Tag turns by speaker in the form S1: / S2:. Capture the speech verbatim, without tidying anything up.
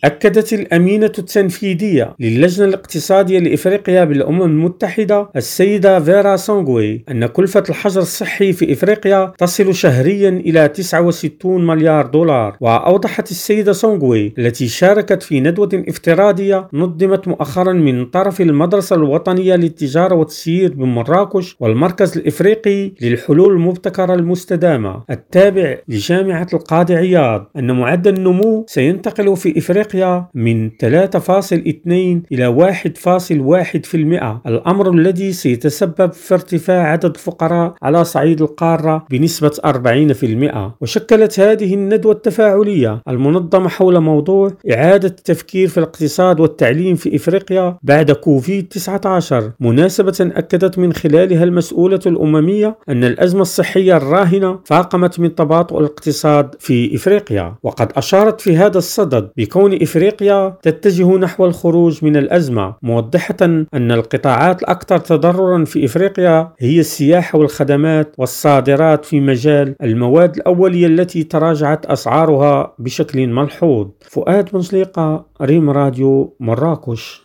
S1: أكدت الأمينة التنفيذية للجنة الاقتصادية لإفريقيا بالأمم المتحدة السيدة فيرا سونغوي أن كلفة الحجر الصحي في إفريقيا تصل شهريا إلى تسعة وستين مليار دولار. وأوضحت السيدة سونغوي التي شاركت في ندوة افتراضية نظمت مؤخرا من طرف المدرسة الوطنية للتجارة والتسيير بمراكش والمركز الإفريقي للحلول المبتكرة المستدامة التابع لجامعة القاضي عياض أن معدل النمو سينتقل في إفريقيا من ثلاثة فاصلة اثنين إلى واحد فاصلة واحد بالمئة، الأمر الذي سيتسبب في ارتفاع عدد الفقراء على صعيد القارة بنسبة أربعين بالمئة. وشكلت هذه الندوة التفاعلية المنظمة حول موضوع إعادة التفكير في الاقتصاد والتعليم في إفريقيا بعد كوفيد تسعة عشر مناسبة أكدت من خلالها المسؤولة الأممية أن الأزمة الصحية الراهنة فاقمت من تباطؤ الاقتصاد في إفريقيا. وقد أشارت في هذا الصدد بكون إفريقيا تتجه نحو الخروج من الأزمة، موضحة أن القطاعات الأكثر تضررا في إفريقيا هي السياحة والخدمات والصادرات في مجال المواد الأولية التي تراجعت أسعارها بشكل ملحوظ. فؤاد مزليقة، ريم راديو، مراكش.